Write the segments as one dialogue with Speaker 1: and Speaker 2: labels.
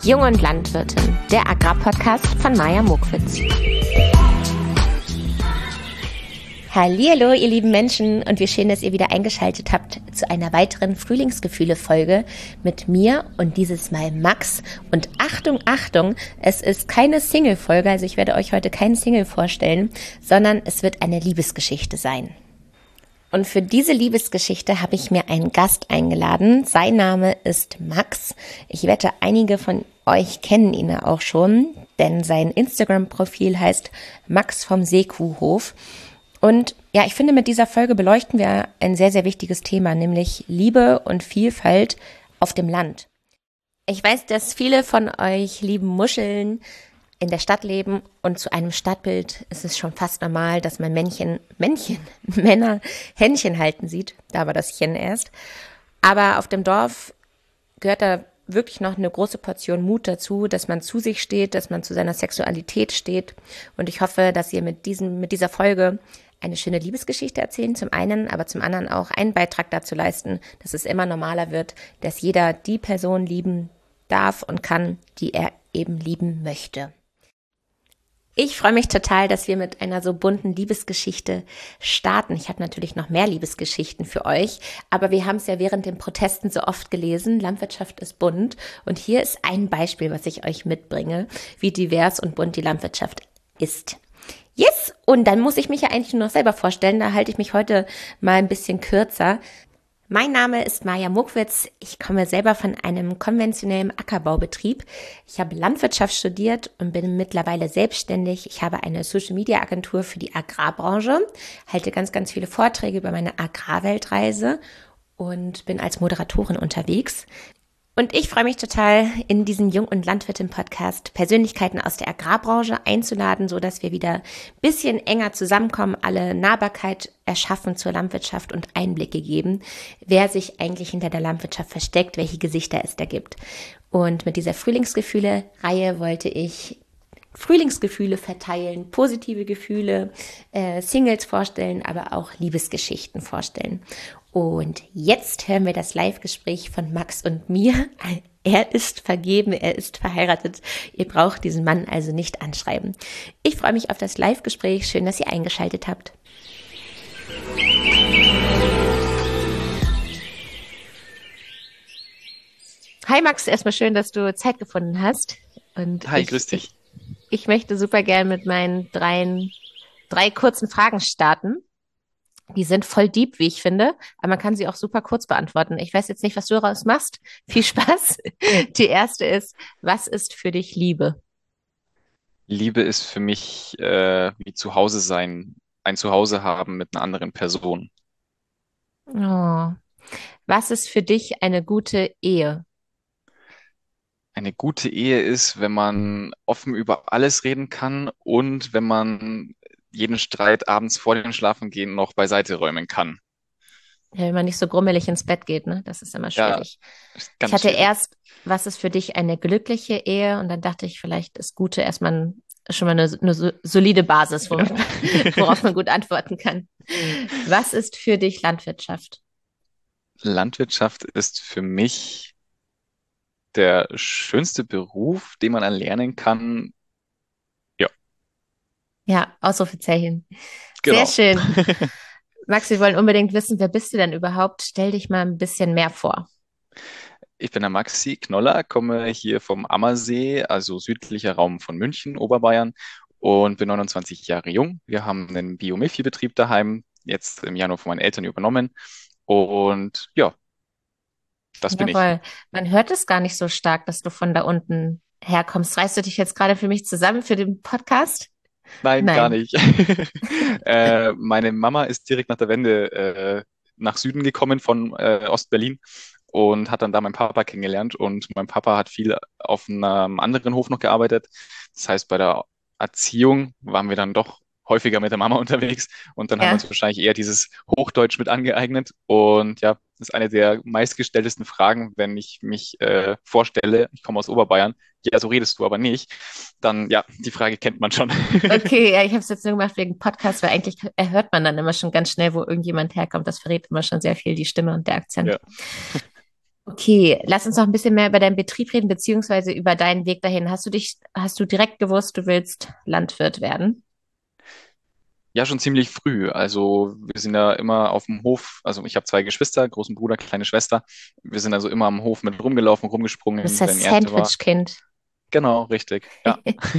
Speaker 1: Jung und Landwirtin, der Agrarpodcast von Maja Mokwitz. Hallihallo, ihr lieben Menschen, und wie schön, dass ihr wieder eingeschaltet habt zu einer weiteren Frühlingsgefühle-Folge mit mir und dieses Mal Max. Und Achtung, Achtung, es ist keine Single-Folge, also ich werde euch heute keinen Single vorstellen, sondern es wird eine Liebesgeschichte sein. Und für diese Liebesgeschichte habe ich mir einen Gast eingeladen. Sein Name ist Max. Ich wette, einige von euch kennen ihn auch schon, denn sein Instagram-Profil heißt Max vom Seekuhhof. Und ja, ich finde, mit dieser Folge beleuchten wir ein sehr, sehr wichtiges Thema, nämlich Liebe und Vielfalt auf dem Land. Ich weiß, dass viele von euch lieben Muscheln in der Stadt leben, und zu einem Stadtbild ist es schon fast normal, dass man Männer Händchen halten sieht. Da war das Chen erst. Aber auf dem Dorf gehört da wirklich noch eine große Portion Mut dazu, dass man zu sich steht, dass man zu seiner Sexualität steht. Und ich hoffe, dass ihr mit dieser Folge eine schöne Liebesgeschichte erzählen, zum einen, aber zum anderen auch einen Beitrag dazu leisten, dass es immer normaler wird, dass jeder die Person lieben darf und kann, die er eben lieben möchte. Ich freue mich total, dass wir mit einer so bunten Liebesgeschichte starten. Ich habe natürlich noch mehr Liebesgeschichten für euch, aber wir haben es ja während den Protesten so oft gelesen, Landwirtschaft ist bunt, und hier ist ein Beispiel, was ich euch mitbringe, wie divers und bunt die Landwirtschaft ist. Yes, und dann muss ich mich ja eigentlich nur noch selber vorstellen, da halte ich mich heute mal ein bisschen kürzer. Mein Name ist Maja Mokwitz. Ich komme selber von einem konventionellen Ackerbaubetrieb. Ich habe Landwirtschaft studiert und bin mittlerweile selbstständig. Ich habe eine Social-Media-Agentur für die Agrarbranche, halte ganz, ganz viele Vorträge über meine Agrarweltreise und bin als Moderatorin unterwegs. Und ich freue mich total, in diesem Jung- und Landwirtin-Podcast Persönlichkeiten aus der Agrarbranche einzuladen, so dass wir wieder ein bisschen enger zusammenkommen, alle Nahbarkeit erschaffen zur Landwirtschaft und Einblicke geben, wer sich eigentlich hinter der Landwirtschaft versteckt, welche Gesichter es da gibt. Und mit dieser Frühlingsgefühle-Reihe wollte ich Frühlingsgefühle verteilen, positive Gefühle, Singles vorstellen, aber auch Liebesgeschichten vorstellen. Und jetzt hören wir das Live-Gespräch von Max und mir. Er ist vergeben, er ist verheiratet. Ihr braucht diesen Mann also nicht anschreiben. Ich freue mich auf das Live-Gespräch. Schön, dass ihr eingeschaltet habt. Hi Max, erstmal schön, dass du Zeit gefunden hast. Und
Speaker 2: Hi, grüß dich.
Speaker 1: Ich möchte super gern mit meinen drei kurzen Fragen starten. Die sind voll deep, wie ich finde, aber man kann sie auch super kurz beantworten. Ich weiß jetzt nicht, was du daraus machst. Viel Spaß. Die erste ist, was ist für dich Liebe?
Speaker 2: Liebe ist für mich wie zu Hause sein, ein Zuhause haben mit einer anderen Person.
Speaker 1: Oh. Was ist für dich eine gute Ehe?
Speaker 2: Eine gute Ehe ist, wenn man offen über alles reden kann und wenn man jeden Streit abends vor dem Schlafengehen noch beiseite räumen kann.
Speaker 1: Ja, wenn man nicht so grummelig ins Bett geht, ne? Das ist immer
Speaker 2: Ja,
Speaker 1: schwierig.
Speaker 2: ist
Speaker 1: Ich
Speaker 2: ganz
Speaker 1: hatte
Speaker 2: schwierig.
Speaker 1: erst, was ist für dich eine glückliche Ehe? Und dann dachte ich, vielleicht ist gute erstmal schon mal eine solide Basis,
Speaker 2: Ja.
Speaker 1: worauf man gut antworten kann. Was ist für dich Landwirtschaft?
Speaker 2: Landwirtschaft ist für mich der schönste Beruf, den man erlernen kann. Ja,
Speaker 1: Ja, Ausrufezeichen. Sehr
Speaker 2: genau.
Speaker 1: schön. Max, wir wollen unbedingt wissen, wer bist du denn überhaupt? Stell dich mal ein bisschen mehr vor.
Speaker 2: Ich bin der Maxi Knoller, komme hier vom Ammersee, also südlicher Raum von München, Oberbayern, und bin 29 Jahre jung. Wir haben einen Biomilchviehbetrieb daheim, jetzt im Januar von meinen Eltern übernommen. Und ja, das bin ich.
Speaker 1: Jawohl. Man hört es gar nicht so stark, dass du von da unten herkommst. Reißt du dich jetzt gerade für mich zusammen für den Podcast?
Speaker 2: Nein, gar
Speaker 1: Nein.
Speaker 2: nicht. Meine Mama ist direkt nach der Wende nach Süden gekommen von Ostberlin und hat dann da meinen Papa kennengelernt. Und mein Papa hat viel auf einem anderen Hof noch gearbeitet. Das heißt, bei der Erziehung waren wir dann doch häufiger mit der Mama unterwegs, und dann haben wir uns
Speaker 1: Ja.
Speaker 2: wahrscheinlich eher dieses Hochdeutsch mit angeeignet. Und ja, das ist eine der meistgestelltesten Fragen, wenn ich mich vorstelle, ich komme aus Oberbayern. Ja, so redest du aber nicht. Dann, ja, die Frage kennt man schon.
Speaker 1: Okay, ja, ich habe es jetzt nur gemacht wegen Podcast, weil eigentlich erhört man dann immer schon ganz schnell, wo irgendjemand herkommt. Das verrät immer schon sehr viel die Stimme und der Akzent.
Speaker 2: Ja.
Speaker 1: Okay, lass uns noch ein bisschen mehr über deinen Betrieb reden, beziehungsweise über deinen Weg dahin. Hast du direkt gewusst, du willst Landwirt werden?
Speaker 2: Ja, schon ziemlich früh. Also wir sind ja immer auf dem Hof, also ich habe zwei Geschwister, großen Bruder, kleine Schwester. Wir sind also immer am Hof mit rumgelaufen,
Speaker 1: Du bist
Speaker 2: rumgesprungen, wenn
Speaker 1: das
Speaker 2: Ernte war.
Speaker 1: Sandwich-Kind.
Speaker 2: Genau, richtig. Ja.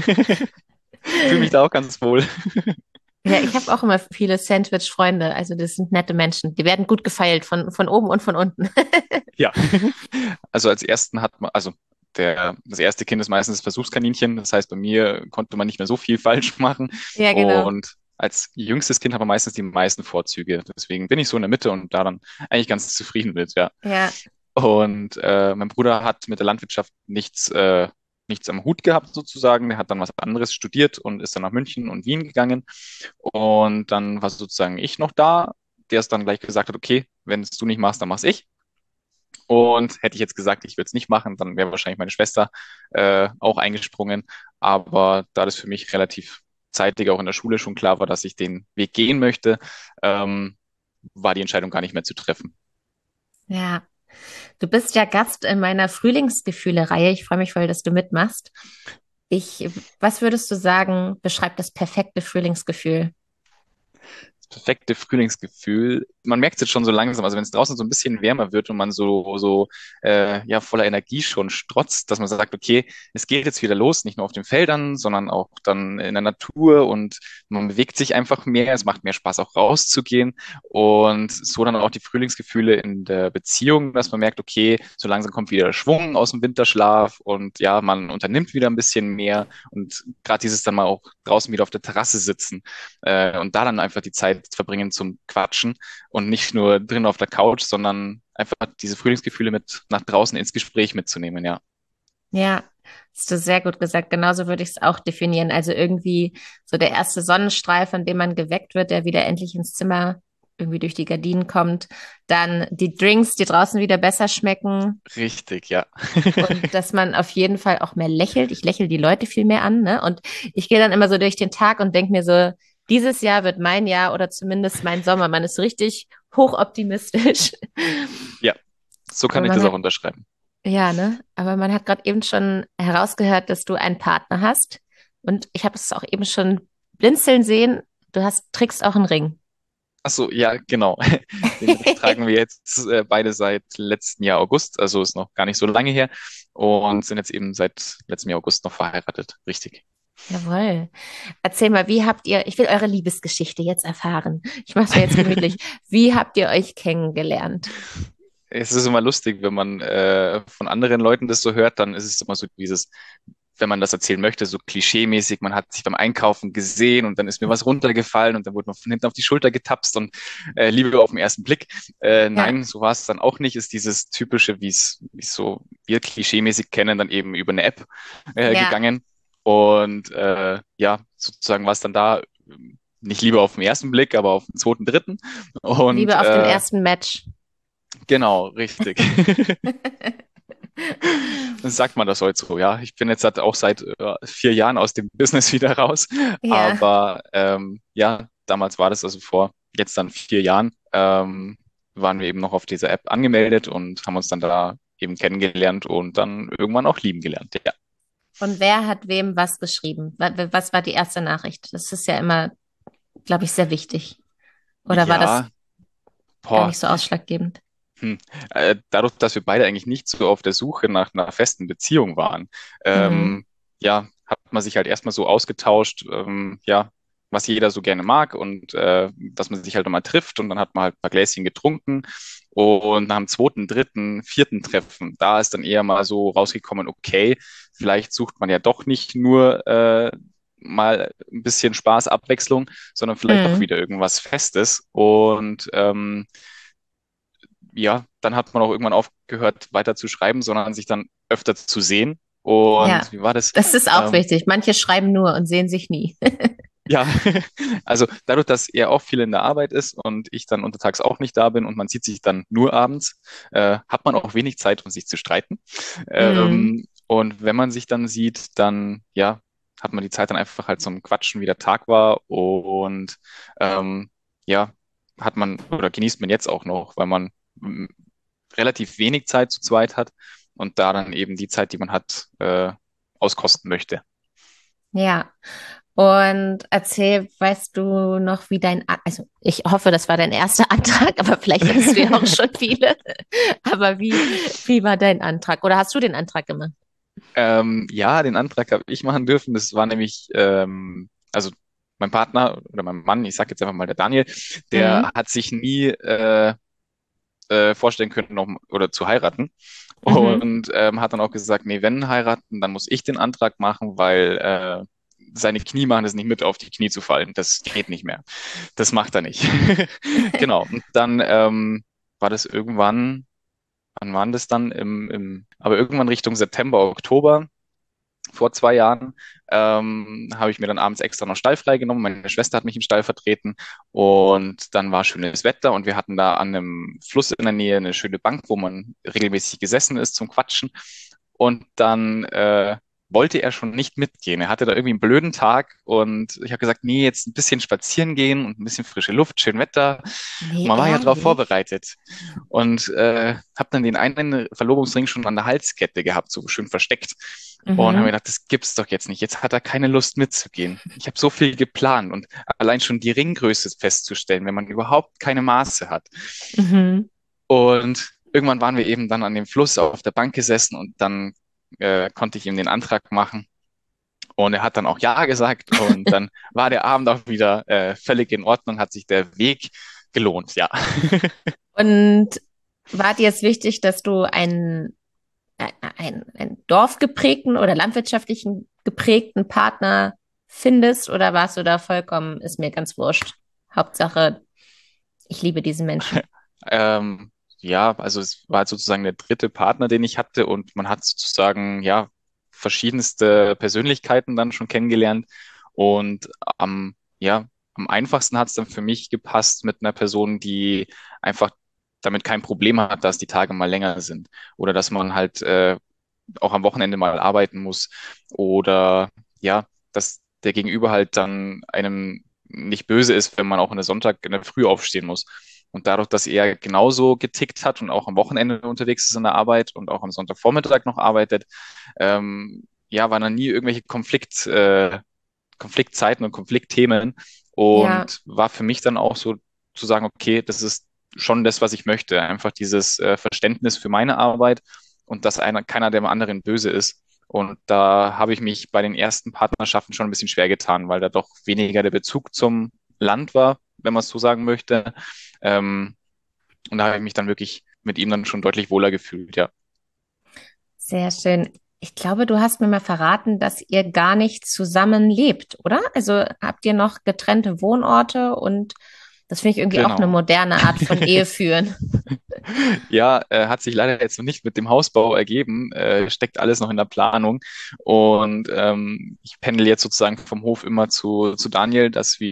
Speaker 2: Fühle mich da auch ganz wohl.
Speaker 1: Ja, ich habe auch immer viele Sandwich-Freunde. Also das sind nette Menschen. Die werden gut gefeilt von oben und von unten.
Speaker 2: Ja. Also als ersten hat man, also das erste Kind ist meistens das Versuchskaninchen. Das heißt, bei mir konnte man nicht mehr so viel falsch machen.
Speaker 1: Ja, genau.
Speaker 2: Und als jüngstes Kind hat man meistens die meisten Vorzüge. Deswegen bin ich so in der Mitte und daran eigentlich ganz zufrieden mit, ja.
Speaker 1: Ja,
Speaker 2: Und mein Bruder hat mit der Landwirtschaft nichts am Hut gehabt sozusagen. Der hat dann was anderes studiert und ist dann nach München und Wien gegangen. Und dann war sozusagen ich noch da, der es dann gleich gesagt hat, okay, wenn es du nicht machst, dann mach's ich. Und hätte ich jetzt gesagt, ich würde es nicht machen, dann wäre wahrscheinlich meine Schwester auch eingesprungen. Aber da das für mich relativ zeitig auch in der Schule schon klar war, dass ich den Weg gehen möchte, ähm, war die Entscheidung gar nicht mehr zu treffen.
Speaker 1: ja. Du bist ja Gast in meiner Frühlingsgefühle-Reihe. Ich freue mich voll, dass du mitmachst. Was würdest du sagen, beschreibt das perfekte Frühlingsgefühl?
Speaker 2: Perfekte Frühlingsgefühl. Man merkt es jetzt schon so langsam, also wenn es draußen so ein bisschen wärmer wird und man ja, voller Energie schon strotzt, dass man sagt, okay, es geht jetzt wieder los, nicht nur auf den Feldern, sondern auch dann in der Natur und man bewegt sich einfach mehr, es macht mehr Spaß auch rauszugehen und so dann auch die Frühlingsgefühle in der Beziehung, dass man merkt, okay, so langsam kommt wieder der Schwung aus dem Winterschlaf und ja, man unternimmt wieder ein bisschen mehr und gerade dieses dann mal auch draußen wieder auf der Terrasse sitzen und da dann einfach die Zeit verbringen zum Quatschen und nicht nur drin auf der Couch, sondern einfach diese Frühlingsgefühle mit nach draußen ins Gespräch mitzunehmen, ja.
Speaker 1: Ja, hast du sehr gut gesagt. Genauso würde ich es auch definieren. Also irgendwie so der erste Sonnenstrahl, von dem man geweckt wird, der wieder endlich ins Zimmer irgendwie durch die Gardinen kommt. Dann die Drinks, die draußen wieder besser schmecken.
Speaker 2: Richtig, ja.
Speaker 1: Und dass man auf jeden Fall auch mehr lächelt. Ich lächle die Leute viel mehr an, ne? Und ich gehe dann immer so durch den Tag und denke mir so, dieses Jahr wird mein Jahr oder zumindest mein Sommer. Man ist richtig hochoptimistisch.
Speaker 2: Ja, so kann
Speaker 1: Aber
Speaker 2: ich
Speaker 1: man
Speaker 2: das auch
Speaker 1: hat,
Speaker 2: unterschreiben.
Speaker 1: ja, ne? Aber man hat gerade eben schon herausgehört, dass du einen Partner hast. Und ich habe es auch eben schon blinzeln sehen. Trägst auch einen Ring.
Speaker 2: Ach so, ja, genau. Den Ring tragen wir jetzt beide seit letzten Jahr August, also ist noch gar nicht so lange her und sind jetzt eben seit letztem Jahr August noch verheiratet. Richtig.
Speaker 1: Jawohl. Erzähl mal, ich will eure Liebesgeschichte jetzt erfahren. Ich mache es mir jetzt gemütlich. Wie habt ihr euch kennengelernt?
Speaker 2: Es ist immer lustig, wenn man von anderen Leuten das so hört, dann ist es immer so dieses, wenn man das erzählen möchte, so klischeemäßig, man hat sich beim Einkaufen gesehen und dann ist mir was runtergefallen und dann wurde man von hinten auf die Schulter getapst und Liebe auf den ersten Blick.
Speaker 1: Ja,
Speaker 2: Nein, so war es dann auch nicht, ist dieses typische, wie es so wir klischeemäßig kennen, dann eben über eine App
Speaker 1: ja.
Speaker 2: gegangen. Und ja, sozusagen war es dann da nicht Liebe auf den ersten Blick, aber auf den zweiten, dritten. Und
Speaker 1: Liebe auf den ersten Match.
Speaker 2: genau, richtig. Sagt man das heute so, ja. Ich bin jetzt halt auch seit 4 Jahren aus dem Business wieder raus.
Speaker 1: Ja.
Speaker 2: Aber ja, damals war das also vor jetzt dann 4 Jahren, waren wir eben noch auf dieser App angemeldet und haben uns dann da eben kennengelernt und dann irgendwann auch lieben gelernt. Ja,
Speaker 1: Und wer hat wem was geschrieben? Was war die erste Nachricht? Das ist ja immer, glaube ich, sehr wichtig. Oder war das
Speaker 2: ja,
Speaker 1: gar
Speaker 2: boah.
Speaker 1: nicht so ausschlaggebend?
Speaker 2: Hm. Dadurch, dass wir beide eigentlich nicht so auf der Suche nach einer festen Beziehung waren,
Speaker 1: Mhm.
Speaker 2: ja, hat man sich halt erstmal so ausgetauscht, ja, was jeder so gerne mag und dass man sich halt nochmal trifft und dann hat man halt ein paar Gläschen getrunken und nach dem zweiten, dritten, vierten Treffen, da ist dann eher mal so rausgekommen, okay, vielleicht sucht man ja doch nicht nur mal ein bisschen Spaß, Abwechslung, sondern vielleicht doch
Speaker 1: Mhm.
Speaker 2: wieder irgendwas Festes und ja, dann hat man auch irgendwann aufgehört, weiter zu schreiben, sondern sich dann öfter zu sehen.
Speaker 1: Ja,
Speaker 2: Und wie war das?
Speaker 1: das ist auch
Speaker 2: Ähm,
Speaker 1: wichtig. Manche schreiben nur und sehen sich nie.
Speaker 2: ja, also dadurch, dass er auch viel in der Arbeit ist und ich dann untertags auch nicht da bin und man sieht sich dann nur abends, hat man auch wenig Zeit, um sich zu streiten.
Speaker 1: Mhm.
Speaker 2: Und wenn man sich dann sieht, dann ja, hat man die Zeit dann einfach halt zum Quatschen, wie der Tag war und ähm, ja, hat man oder genießt man jetzt auch noch, weil man relativ wenig Zeit zu zweit hat und da dann eben die Zeit, die man hat, auskosten möchte.
Speaker 1: Ja. Und erzähl, weißt du noch, wie also ich hoffe, das war dein erster Antrag, aber vielleicht hattest du ja auch schon viele. Aber wie war dein Antrag? Oder hast du den Antrag gemacht?
Speaker 2: Ja, den Antrag habe ich machen dürfen. Das war nämlich, also mein Partner oder mein Mann, ich sage jetzt einfach mal der Daniel, der
Speaker 1: Mhm.
Speaker 2: hat sich nie vorstellen können, noch, oder zu heiraten.
Speaker 1: Mhm.
Speaker 2: Und hat dann auch gesagt, nee, wenn heiraten, dann muss ich den Antrag machen, weil seine Knie machen es nicht mit, auf die Knie zu fallen. Das geht nicht mehr. Das macht er nicht. Genau. Und dann war das irgendwann, wann war das dann? Aber irgendwann Richtung September, Oktober vor 2 Jahren habe ich mir dann abends extra noch Stall freigenommen. Meine Schwester hat mich im Stall vertreten und dann war schönes Wetter und wir hatten da an einem Fluss in der Nähe eine schöne Bank, wo man regelmäßig gesessen ist zum Quatschen. Und dann wollte er schon nicht mitgehen. Er hatte da irgendwie einen blöden Tag und ich habe gesagt, nee, jetzt ein bisschen spazieren gehen und ein bisschen frische Luft, schön Wetter. Und
Speaker 1: Nee,
Speaker 2: man war ja darauf
Speaker 1: ehrlich?
Speaker 2: vorbereitet. Und habe dann den einen Verlobungsring schon an der Halskette gehabt, so schön versteckt. Und habe mir
Speaker 1: Mhm.
Speaker 2: gedacht, das gibt's doch jetzt nicht. Jetzt hat er keine Lust mitzugehen. Ich habe so viel geplant und allein schon die Ringgröße festzustellen, wenn man überhaupt keine Maße hat.
Speaker 1: Mhm.
Speaker 2: Und irgendwann waren wir eben dann an dem Fluss auf der Bank gesessen und dann konnte ich ihm den Antrag machen. Und er hat dann auch Ja gesagt und dann war der Abend auch wieder völlig in Ordnung, hat sich der Weg gelohnt, ja.
Speaker 1: Und war dir es wichtig, dass du einen dorfgeprägten oder landwirtschaftlichen geprägten Partner findest oder warst du da vollkommen, ist mir ganz wurscht. Hauptsache, ich liebe diesen Menschen.
Speaker 2: Ähm, ja, also es war sozusagen der dritte Partner, den ich hatte und man hat sozusagen, ja, verschiedenste Persönlichkeiten dann schon kennengelernt und ja, am einfachsten hat es dann für mich gepasst mit einer Person, die einfach damit kein Problem hat, dass die Tage mal länger sind oder dass man halt auch am Wochenende mal arbeiten muss oder ja, dass der Gegenüber halt dann einem nicht böse ist, wenn man auch an der Sonntag in der Früh aufstehen muss. Und dadurch, dass er genauso getickt hat und auch am Wochenende unterwegs ist in der Arbeit und auch am Sonntagvormittag noch arbeitet, ja, waren dann nie irgendwelche Konfliktzeiten und Konfliktthemen
Speaker 1: Ja,
Speaker 2: und war für mich dann auch so zu sagen, okay, das ist schon das, was ich möchte. Einfach dieses Verständnis für meine Arbeit und dass keiner dem anderen böse ist. Und da habe ich mich bei den ersten Partnerschaften schon ein bisschen schwer getan, weil da doch weniger der Bezug zum Land war, wenn man es so sagen möchte. Ähm, und da habe ich mich dann wirklich mit ihm dann schon deutlich wohler gefühlt, ja.
Speaker 1: sehr schön. Ich glaube, du hast mir mal verraten, dass ihr gar nicht zusammen lebt, oder? Also habt ihr noch getrennte Wohnorte und das finde ich irgendwie auch eine
Speaker 2: Genau.
Speaker 1: moderne Art von Ehe führen.
Speaker 2: Ja, hat sich leider jetzt noch nicht mit dem Hausbau ergeben, steckt alles noch in der Planung. Und ich pendel jetzt sozusagen vom Hof immer zu Daniel,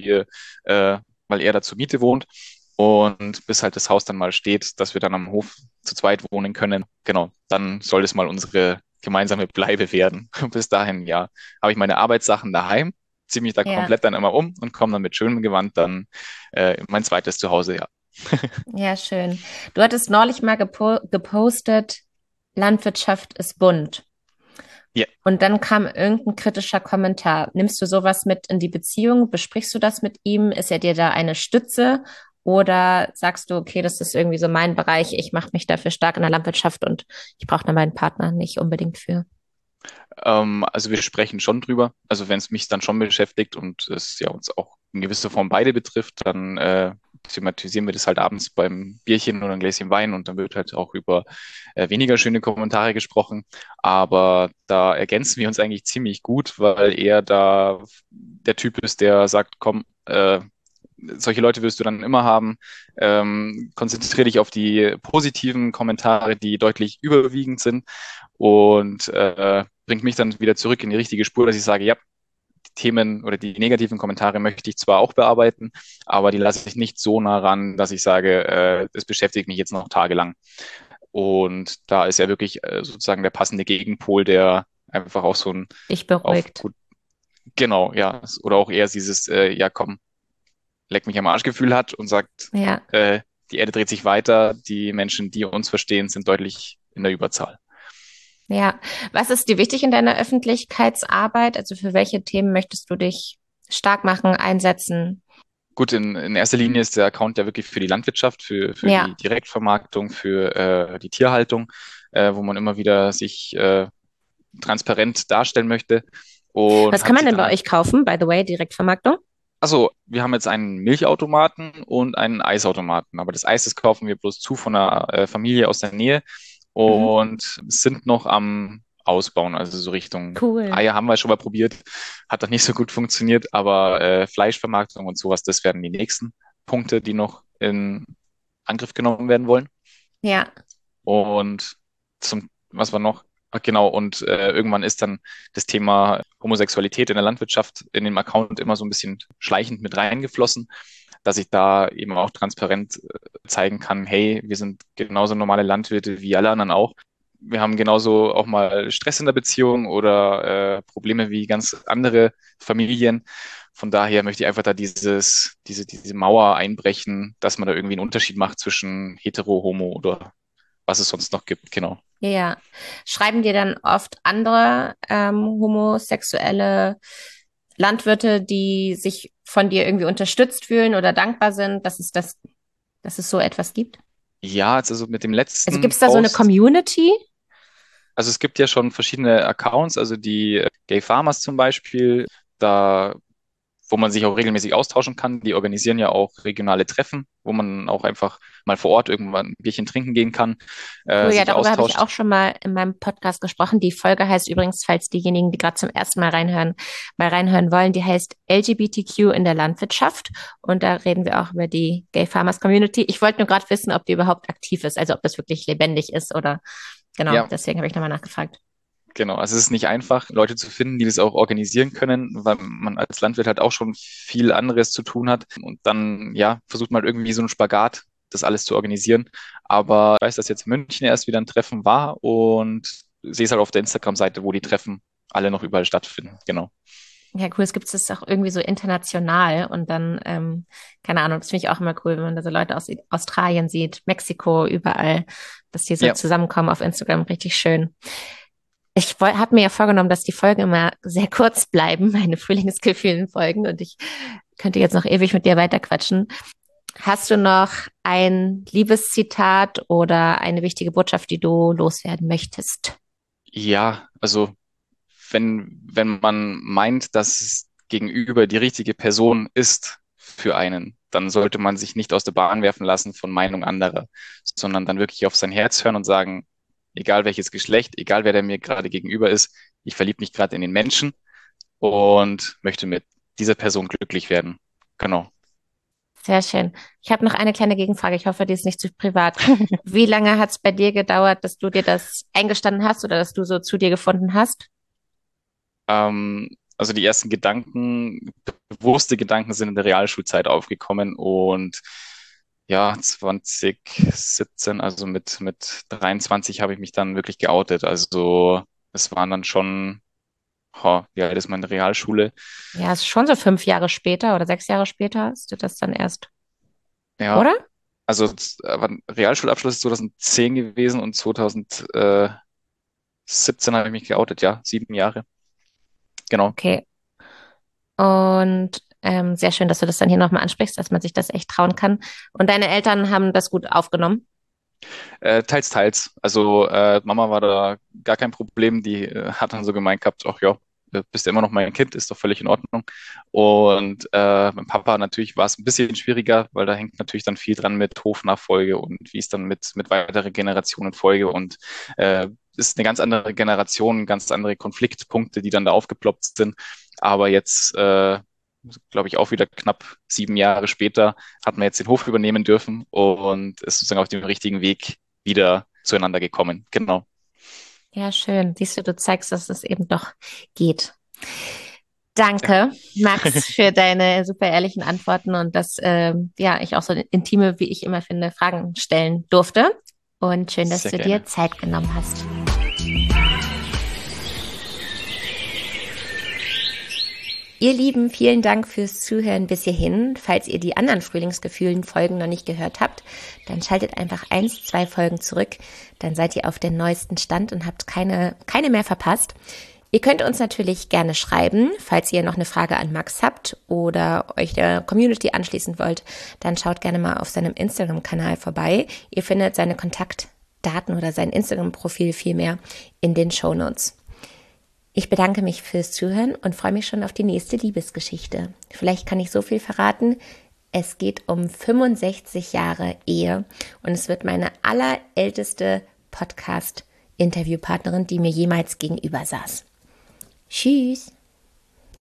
Speaker 2: weil er da zur Miete wohnt. Und bis halt das Haus dann mal steht, dass wir dann am Hof zu zweit wohnen können. Genau, dann soll es mal unsere gemeinsame Bleibe werden. Bis dahin, ja, habe ich meine Arbeitssachen daheim, ziehe mich da
Speaker 1: Ja,
Speaker 2: komplett dann immer um und komme dann mit schönem Gewand dann in mein zweites Zuhause, ja.
Speaker 1: ja, schön. Du hattest neulich mal gepostet, Landwirtschaft ist bunt.
Speaker 2: Ja.
Speaker 1: Und dann kam irgendein kritischer Kommentar. Nimmst du sowas mit in die Beziehung? Besprichst du das mit ihm? Ist er dir da eine Stütze? Oder sagst du, okay, das ist irgendwie so mein Bereich, ich mache mich dafür stark in der Landwirtschaft und ich brauche da meinen Partner nicht unbedingt für?
Speaker 2: Also wir sprechen schon drüber. Also wenn es mich dann schon beschäftigt und es ja uns auch in gewisser Form beide betrifft, dann thematisieren wir das halt abends beim Bierchen oder ein Gläschen Wein und dann wird halt auch über weniger schöne Kommentare gesprochen. Aber da ergänzen wir uns eigentlich ziemlich gut, weil er da der Typ ist, der sagt, komm, solche Leute wirst du dann immer haben. Konzentriere dich auf die positiven Kommentare, die deutlich überwiegend sind und bringt mich dann wieder zurück in die richtige Spur, dass ich sage, ja, die Themen oder die negativen Kommentare möchte ich zwar auch bearbeiten, aber die lasse ich nicht so nah ran, dass ich sage, es beschäftigt mich jetzt noch tagelang. Und da ist er wirklich sozusagen der passende Gegenpol, der einfach auch so ein
Speaker 1: Dich
Speaker 2: auf
Speaker 1: beruhigt.
Speaker 2: gut, genau, ja, oder auch eher dieses, ja komm, leck mich am Arschgefühl hat und sagt,
Speaker 1: Ja.
Speaker 2: die Erde dreht sich weiter, die Menschen, die uns verstehen, sind deutlich in der Überzahl.
Speaker 1: Ja. Was ist dir wichtig in deiner Öffentlichkeitsarbeit? Also für welche Themen möchtest du dich stark machen, einsetzen?
Speaker 2: Gut, in erster Linie ist der Account ja wirklich für die Landwirtschaft, für die
Speaker 1: Ja.
Speaker 2: Direktvermarktung, für die Tierhaltung, wo man immer wieder sich transparent darstellen möchte und
Speaker 1: Was kann
Speaker 2: hat
Speaker 1: man
Speaker 2: sich
Speaker 1: denn
Speaker 2: dann
Speaker 1: bei euch kaufen, by the way, Direktvermarktung?
Speaker 2: Also, wir haben jetzt einen Milchautomaten und einen Eisautomaten, aber das Eis, das kaufen wir bloß zu von einer Familie aus der Nähe
Speaker 1: Mhm.
Speaker 2: und sind noch am Ausbauen, also so Richtung
Speaker 1: Cool.
Speaker 2: Eier haben wir schon mal probiert, hat dann nicht so gut funktioniert, aber Fleischvermarktung und sowas, das werden die nächsten Punkte, die noch in Angriff genommen werden wollen.
Speaker 1: Ja.
Speaker 2: Und was war noch? Ach, genau, und irgendwann ist dann das Thema Homosexualität in der Landwirtschaft in dem Account immer so ein bisschen schleichend mit reingeflossen, dass ich da eben auch transparent zeigen kann, hey, wir sind genauso normale Landwirte wie alle anderen auch. Wir haben genauso auch mal Stress in der Beziehung oder Probleme wie ganz andere Familien. Von daher möchte ich einfach da diese Mauer einbrechen, dass man da irgendwie einen Unterschied macht zwischen hetero, homo oder was es sonst noch gibt, genau.
Speaker 1: Ja. Ja. Schreiben dir dann oft andere homosexuelle Landwirte, die sich von dir irgendwie unterstützt fühlen oder dankbar sind, dass es so etwas gibt?
Speaker 2: Ja, jetzt also mit dem
Speaker 1: Also
Speaker 2: letzten
Speaker 1: gibt es da so eine
Speaker 2: Post,
Speaker 1: Community?
Speaker 2: also es gibt ja schon verschiedene Accounts, also die Gay Farmers zum Beispiel, da, wo man sich auch regelmäßig austauschen kann. Die organisieren ja auch regionale Treffen, wo man auch einfach mal vor Ort irgendwann ein Bierchen trinken gehen kann,
Speaker 1: Cool, ja,
Speaker 2: sich
Speaker 1: darüber habe ich
Speaker 2: austauscht.
Speaker 1: auch schon mal in meinem Podcast gesprochen. Die Folge heißt übrigens, falls diejenigen, die gerade zum ersten Mal reinhören, mal reinhören wollen, die heißt LGBTQ in der Landwirtschaft. Und da reden wir auch über die Gay Farmers Community. Ich wollte nur gerade wissen, ob die überhaupt aktiv ist, also ob das wirklich lebendig ist oder genau,
Speaker 2: Ja,
Speaker 1: deswegen habe ich nochmal nachgefragt.
Speaker 2: genau. Also es ist nicht einfach, Leute zu finden, die das auch organisieren können, weil man als Landwirt halt auch schon viel anderes zu tun hat. Und dann, ja, versucht man halt irgendwie so einen Spagat, das alles zu organisieren. Aber ich weiß, dass jetzt in München erst wieder ein Treffen war und sehe es halt auf der Instagram-Seite, wo die Treffen alle noch überall stattfinden. Genau.
Speaker 1: Ja, cool, es gibt es auch irgendwie so international und dann, keine Ahnung, das finde ich auch immer cool, wenn man da so Leute aus Australien sieht, Mexiko, überall, dass die so
Speaker 2: Ja,
Speaker 1: zusammenkommen auf Instagram, richtig schön. Ich habe mir ja vorgenommen, dass die Folgen immer sehr kurz bleiben, meine Frühlingsgefühlen-Folgen, und ich könnte jetzt noch ewig mit dir weiterquatschen. Hast du noch ein Liebeszitat oder eine wichtige Botschaft, die du loswerden möchtest?
Speaker 2: ja, also wenn man meint, dass es gegenüber die richtige Person ist für einen, dann sollte man sich nicht aus der Bahn werfen lassen von Meinung anderer, sondern dann wirklich auf sein Herz hören und sagen, egal welches Geschlecht, egal wer der mir gerade gegenüber ist, ich verliebe mich gerade in den Menschen und möchte mit dieser Person glücklich werden. Genau.
Speaker 1: Sehr schön. Ich habe noch eine kleine Gegenfrage. Ich hoffe, die ist nicht zu privat. Wie lange hat es bei dir gedauert, dass du dir das eingestanden hast oder dass du so zu dir gefunden hast?
Speaker 2: Also die ersten Gedanken, bewusste Gedanken sind in der Realschulzeit aufgekommen und ja, 2017, also mit 23 habe ich mich dann wirklich geoutet. Also es waren dann schon, wie alt ist meine Realschule?
Speaker 1: Ja, es ist schon so 5 Jahre später oder 6 Jahre später hast du das dann erst,
Speaker 2: Ja,
Speaker 1: oder?
Speaker 2: also Realschulabschluss ist 2010 gewesen und 2017 habe ich mich geoutet, ja, 7 Jahre. Genau.
Speaker 1: Okay. Und sehr schön, dass du das dann hier nochmal ansprichst, dass man sich das echt trauen kann. Und deine Eltern haben das gut aufgenommen.
Speaker 2: Teils, teils. Also Mama war da gar kein Problem. Die hat dann so gemeint gehabt, ach ja, bist ja immer noch mein Kind, ist doch völlig in Ordnung. Und beim Papa natürlich war es ein bisschen schwieriger, weil da hängt natürlich dann viel dran mit Hofnachfolge und wie es dann mit weiteren Generationen folge. Und ist eine ganz andere Generation, ganz andere Konfliktpunkte, die dann da aufgeploppt sind. Aber jetzt glaube ich, auch wieder knapp 7 Jahre später, hat man jetzt den Hof übernehmen dürfen und ist sozusagen auf dem richtigen Weg wieder zueinander gekommen. Genau.
Speaker 1: Ja, schön. Siehst du, du zeigst, dass es eben doch geht.
Speaker 2: Ja,
Speaker 1: Danke, Max, für deine super ehrlichen Antworten und dass ja, ich auch so intime, wie ich immer finde, Fragen stellen durfte. Und schön, dass
Speaker 2: sehr
Speaker 1: du dir
Speaker 2: gerne.
Speaker 1: Zeit genommen hast. Ihr Lieben, vielen Dank fürs Zuhören bis hierhin. Falls ihr die anderen Frühlingsgefühlen-Folgen noch nicht gehört habt, dann schaltet einfach 1, 2 Folgen zurück. Dann seid ihr auf den neuesten Stand und habt keine mehr verpasst. Ihr könnt uns natürlich gerne schreiben, falls ihr noch eine Frage an Max habt oder euch der Community anschließen wollt, dann schaut gerne mal auf seinem Instagram-Kanal vorbei. Ihr findet seine Kontaktdaten oder sein Instagram-Profil vielmehr in den Shownotes. Ich bedanke mich fürs Zuhören und freue mich schon auf die nächste Liebesgeschichte. Vielleicht kann ich so viel verraten. Es geht um 65 Jahre Ehe und es wird meine allerälteste Podcast-Interviewpartnerin, die mir jemals gegenüber saß. Tschüss!